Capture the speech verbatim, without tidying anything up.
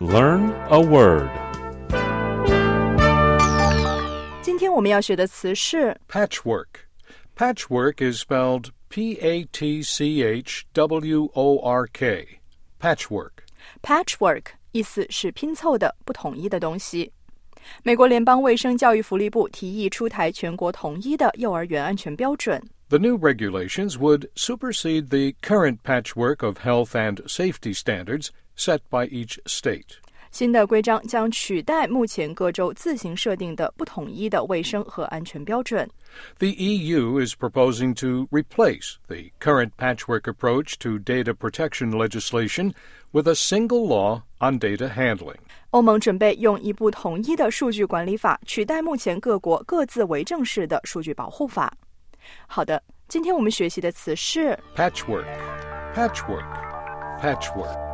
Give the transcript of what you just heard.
Learn a word. 今天我们要学的词是 Patchwork. Patchwork is spelled P A T C H W O R K. Patchwork. Patchwork 意思是拼凑的、不统一的东西。美国联邦卫生教育福利部提议出台全国统一的幼儿园安全标准。 The new regulations would supersede the current patchwork of health and safety standards set by each state. 新的规章将取代目前各州自行设定的不统一的卫生和安全标准。 The E U is proposing to replace the current patchwork approach to data protection legislation with a single law on data handling. 欧盟准备用一部统一的数据管理法取代目前各国各自为政式的数据保护法。好的，今天我们学习的词是 Patchwork, patchwork, patchwork.